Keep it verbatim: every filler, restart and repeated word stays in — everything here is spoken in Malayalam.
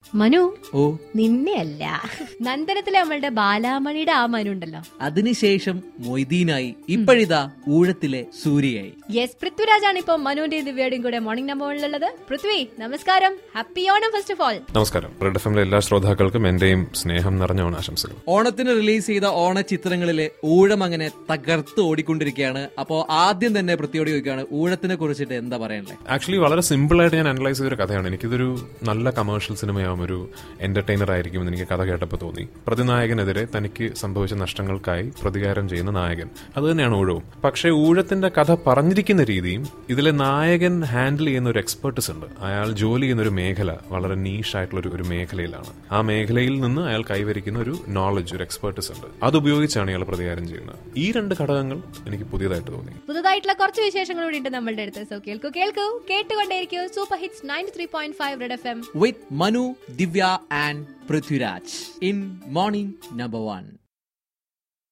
മനു, ഓ നിന്നെയല്ല, നന്ദനത്തിലെ നമ്മളുടെ ബാലാമണിയുടെ ആ മനു ഉണ്ടല്ലോ, അതിനുശേഷം മൊയ്തീനായി, ഇപ്പോഴിതാ ഊഴത്തിലെ സൂര്യയായി. യെസ്, പൃഥ്വിരാജാണ് ഇപ്പൊ മനുവിന്റെയും ദിവ്യയുടെയും കൂടെ മോർണിംഗ് നമ്പർ വണ്ണിലുള്ളത്. പൃഥ്വി, നമസ്കാരം, happy Onam. First of all നമസ്കാരം. റെഡ് എഫ് എമ്മിലെ എല്ലാ ശ്രോതാക്കൾക്കും എന്റെയും സ്നേഹം നിറഞ്ഞ ഓണാശംസകൾ. ഓണത്തിന് റിലീസ് ചെയ്ത ഓണ ചിത്രങ്ങളിലെ ഊഴം അങ്ങനെ തകർത്ത് ഓടിക്കൊണ്ടിരിക്കുകയാണ്. അപ്പോ ആദ്യം തന്നെ പൃഥ്വിയോട് ചോദിക്കുകയാണ്, ഊഴത്തിനെ കുറിച്ചിട്ട് എന്താ പറയാനുള്ളത്? ആക്ച്വലി വളരെ സിമ്പിൾ ആയിട്ട് ഞാൻ അനലൈസ് ചെയ്തൊരു കഥയാണ്. എനിക്കിതൊരു നല്ല കമേഴ്ഷ്യൽ സിനിമയാവും, ഒരു എന്റർടൈനർ ആയിരിക്കും എന്ന് എനിക്ക് കഥ കേട്ടപ്പോൾ തോന്നി. പ്രതിനായകനെതിരെ തനിക്ക് സംഭവിച്ച നഷ്ടങ്ങൾക്കായി പ്രതികാരം ചെയ്യുന്ന നായകൻ, അത് തന്നെയാണ് ഊഴവും. പക്ഷേ ഊഴത്തിന്റെ കഥ പറഞ്ഞിരിക്കുന്ന രീതിയും ഇതിലെ നായകൻ ഹാൻഡിൽ ചെയ്യുന്ന ഒരു എക്സ്പെർട്ടിസ് ഉണ്ട്. അയാൾ ജോലി ചെയ്യുന്ന ഒരു മേഖല വളരെ നീഷ് ആയിട്ടുള്ള ഒരു മേഖലയിലാണ്. ആ മേഖലയിൽ നിന്ന് അയാൾ കൈവരിക്കുന്ന ഒരു നോളജ്, ഒരു എക്സ്പെർട്ടിസ് ഉണ്ട്. അത് ഉപയോഗിച്ചാണ് ഇയാൾ പ്രതികാരം ചെയ്യുന്നത്. ഈ രണ്ട് ഘടകങ്ങൾ എനിക്ക് പുതിയതായിട്ട് തോന്നി. പുതുതായിട്ടുള്ള കുറച്ച് വിശേഷങ്ങൾ കൂടി ഉണ്ട് നമ്മളുടെ അടുത്ത്. സോ കേൾക്കൂ കേൾക്കൂ കേട്ടുകൊണ്ടേയിരിക്കൂ super hits ninety three point five red F M with Manu, Divya and Prithviraj in morning number one.